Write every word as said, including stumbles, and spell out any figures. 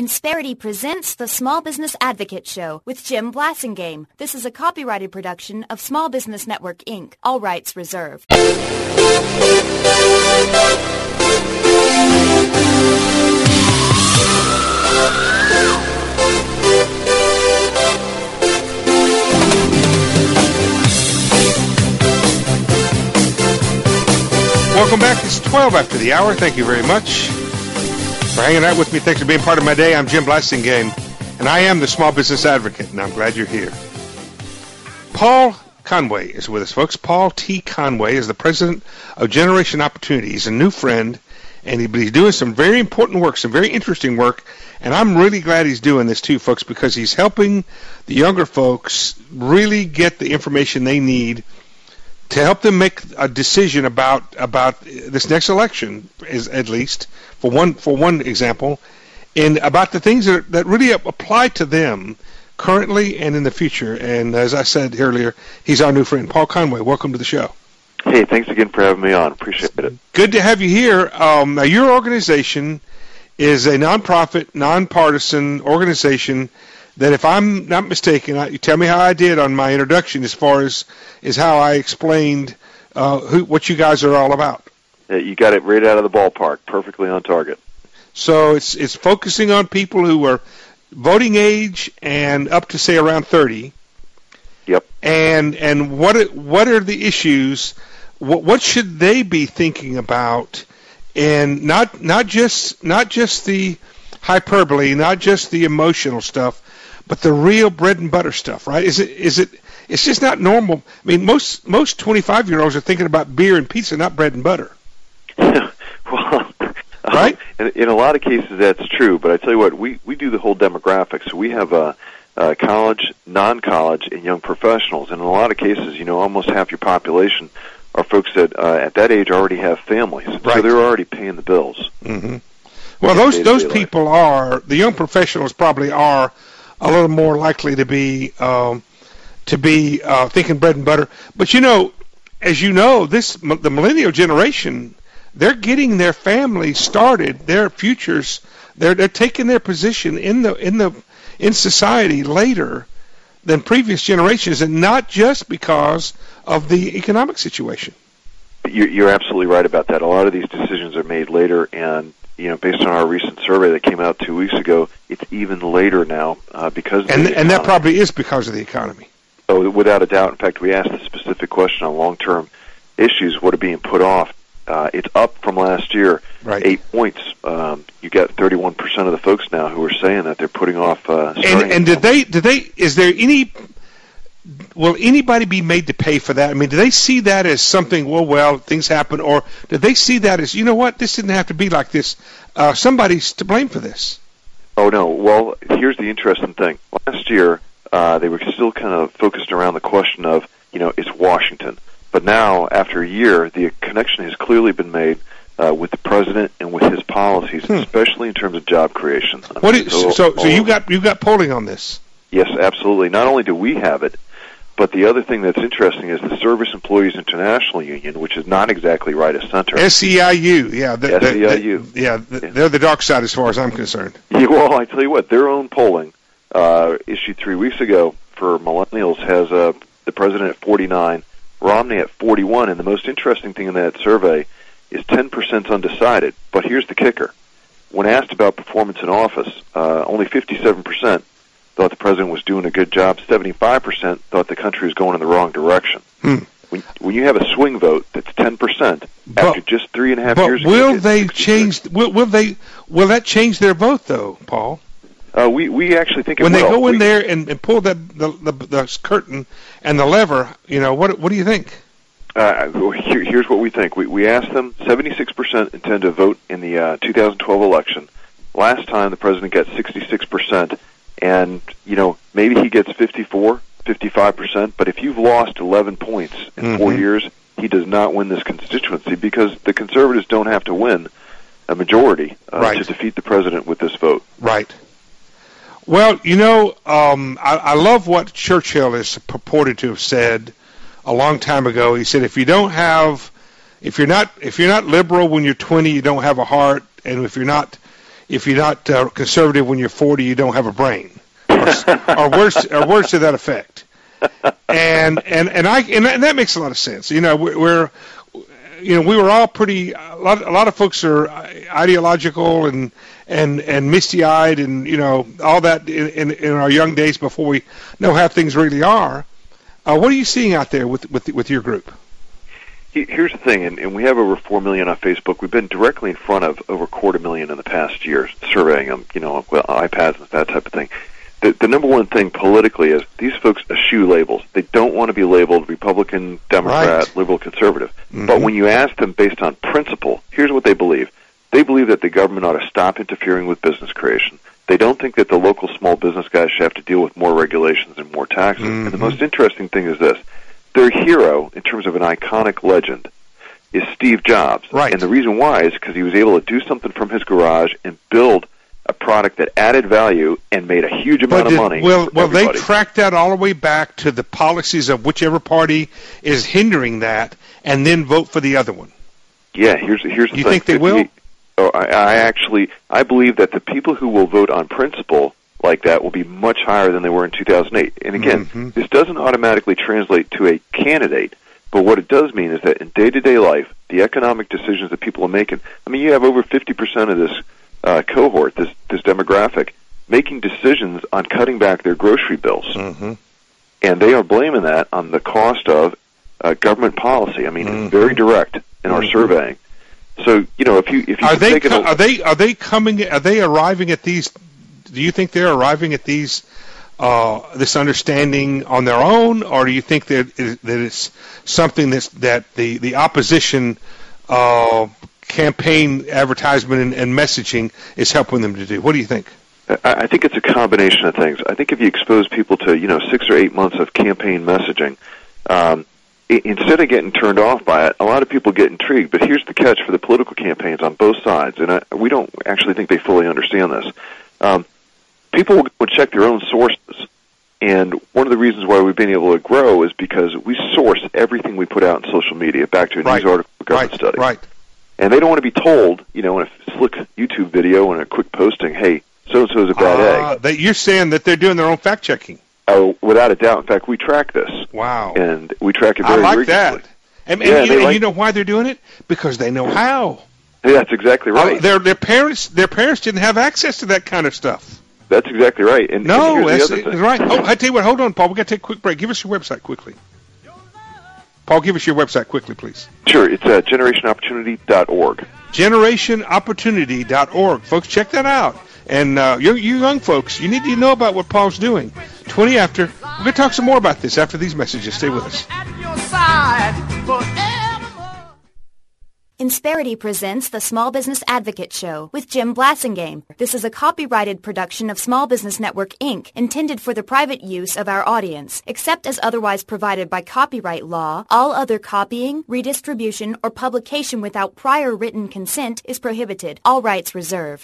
Insperity presents the Small Business Advocate Show with Jim Blasingame. This is a copyrighted production of Small Business Network, Incorporated. All rights reserved. Welcome back. It's twelve after the hour. Thank you very much for hanging out with me. Thanks for being part of my day. I'm Jim Blasingame, and I am the Small Business Advocate, and I'm glad you're here. Paul Conway is with us, folks. Paul T. Conway is the president of Generation Opportunity. He's a new friend, and he's doing some very important work, some very interesting work, and I'm really glad he's doing this too, folks, because he's helping the younger folks really get the information they need to help them make a decision about about this next election, is at least for one for one example, and about the things that that really apply to them currently and in the future. And as I said earlier, he's our new friend, Paul Conway. Welcome to the show. Hey, thanks again for having me on. Appreciate it. Good to have you here. Um, now, your organization is a nonprofit, nonpartisan organization that, if I'm not mistaken, you tell me how I did on my introduction as far as is how I explained uh, who, what you guys are all about. Yeah, you got it right out of the ballpark, perfectly on target. So it's it's focusing on people who are voting age and up to, say, around thirty. Yep. And and what are, what are the issues? What what should they be thinking about? And not not just not just the hyperbole, not just the emotional stuff, but the real bread and butter stuff, right? Is it is it? It's just not normal. I mean, most most twenty-five year olds are thinking about beer and pizza, not bread and butter. Well, right? Um, in, in a lot of cases, that's true. But I tell you what, we we do the whole demographic. So we have a, a college, non-college, and young professionals. And in a lot of cases, you know, almost half your population are folks that uh, at that age already have families, right. So they're already paying the bills. Mm-hmm. Well, those those people life. are the young professionals probably are a little more likely to be um, to be uh, thinking bread and butter. But you know, as you know, this the millennial generation, they're getting their families started, their futures. They're they're taking their position in the in the in society later than previous generations, and not just because of the economic situation. You're, you're absolutely right about that. A lot of these decisions are made later, and you know, based on our recent survey that came out two weeks ago, it's even later now uh, because of and the and that probably is because of the economy. Oh, without a doubt. In fact, we asked a specific question on long-term issues, what are being put off. Uh, it's up from last year, right. eight points. Um, you got thirty-one percent of the folks now who are saying that they're putting off. Uh, and and did they? Did they? Is there any? Will anybody be made to pay for that? I mean, do they see that as something? Well, well, things happen, or do they see that as, you know what, this didn't have to be like this? Uh, somebody's to blame for this. Oh no. Well, here's the interesting thing. Last year, uh, they were still kind of focused around the question of, you know, it's Washington. But now, after a year, the connection has clearly been made uh, with the president and with his policies, hmm. especially in terms of job creation. I what mean, is, so, so, so you got you got polling on this? Yes, absolutely. Not only do we have it, but the other thing that's interesting is the Service Employees International Union, which is not exactly right of center. S E I U, yeah. The, S E I U. The, the, yeah, the, yeah, they're the dark side as far as I'm concerned. Yeah, well, I tell you what, their own polling uh, issued three weeks ago for millennials has uh, the president at forty-nine, Romney at forty-one, and the most interesting thing in that survey is ten percent undecided. But here's the kicker. When asked about performance in office, uh, only fifty-seven percent thought the president was doing a good job. seventy-five percent thought the country was going in the wrong direction. Hmm. When, when you have a swing vote that's ten percent but, after just three and a half but years ago, will they change? Will, will they? Will that change their vote, though, Paul? Uh, we we actually think it when will. they go in we, there and, and pull the, the the the curtain and the lever, you know, what what do you think? Uh, here, here's what we think. We we asked them. seventy-six percent intend to vote in the uh, two thousand twelve election. Last time, the president got sixty-six percent. And, you know, maybe he gets fifty-four, fifty-five percent, but if you've lost eleven points in mm-hmm. four years, he does not win this constituency because the conservatives don't have to win a majority uh, right. to defeat the president with this vote. Right. Well, you know, um, I, I love what Churchill is purported to have said a long time ago. He said, if you don't have, if you're not, if you're not liberal when you're twenty, you don't have a heart, and if you're not if you're not uh, conservative when you're forty, you don't have a brain, or, or words, or words to that effect. And and and I and that, and that makes a lot of sense. You know, we're, we're you know we were all pretty. A lot a lot of folks are ideological and and and misty-eyed, and you know all that in, in, in our young days before we know how things really are. Uh, what are you seeing out there with with with your group? Here's the thing, and, and we have over four million on Facebook. We've been directly in front of over a quarter million in the past year, surveying them, you know, well, iPads and that type of thing. The, the number one thing politically is these folks eschew labels. They don't want to be labeled Republican, Democrat, right. liberal, conservative. Mm-hmm. But when you ask them based on principle, here's what they believe. They believe that the government ought to stop interfering with business creation. They don't think that the local small business guys should have to deal with more regulations and more taxes. Mm-hmm. And the most interesting thing is this. Their hero, in terms of an iconic legend, is Steve Jobs. Right. And the reason why is because he was able to do something from his garage and build a product that added value and made a huge amount but did, of money. Well, well, they everybody. tracked that all the way back to the policies of whichever party is hindering that, and then vote for the other one. Yeah, here's here's the you thing. think they will? Oh, I, I actually I believe that the people who will vote on principle like that will be much higher than they were in two thousand eight. And again, mm-hmm. this doesn't automatically translate to a candidate, but what it does mean is that in day-to-day life, the economic decisions that people are making, I mean, you have over fifty percent of this uh, cohort, this this demographic, making decisions on cutting back their grocery bills. Mm-hmm. And they are blaming that on the cost of uh, government policy. I mean, mm-hmm. it's very direct in mm-hmm. our surveying. So, you know, if you if you are they co- co- are they are they coming are they arriving at these? Do you think they're arriving at these uh, this understanding on their own, or do you think that it, that it's something that's that the the opposition uh, campaign advertisement and, and messaging is helping them to do? What do you think? I, I think it's a combination of things. I think if you expose people to you know six or eight months of campaign messaging. Um, Instead of getting turned off by it, a lot of people get intrigued. But here's the catch for the political campaigns on both sides, and I, we don't actually think they fully understand this. Um, people will check their own sources, and one of the reasons why we've been able to grow is because we source everything we put out in social media back to a right. news article, a government right. study. Right. And they don't want to be told, you know, in a slick YouTube video and a quick posting, hey, so-and-so is a bad uh, egg. That you're saying that they're doing their own fact-checking. Oh, without a doubt. In fact, we track this. Wow. And we track it very I like rigorously. that. And, and, yeah, you, and like, you know why they're doing it? Because they know how. Yeah, that's exactly right. Uh, their their parents their parents didn't have access to that kind of stuff. That's exactly right. And, no, and that's the other thing. right. Oh, I tell you what. Hold on, Paul. We got to take a quick break. Give us your website quickly. Paul, give us your website quickly, please. Sure. It's uh, generation opportunity dot org. generation opportunity dot org. Folks, check that out. And uh, you, you young folks, you need to know about what Paul's doing. twenty after. We're going to talk some more about this after these messages. Stay with us. Insperity presents the Small Business Advocate Show with Jim Blasingame. This is a copyrighted production of Small Business Network, Incorporated, intended for the private use of our audience. Except as otherwise provided by copyright law, all other copying, redistribution, or publication without prior written consent is prohibited. All rights reserved.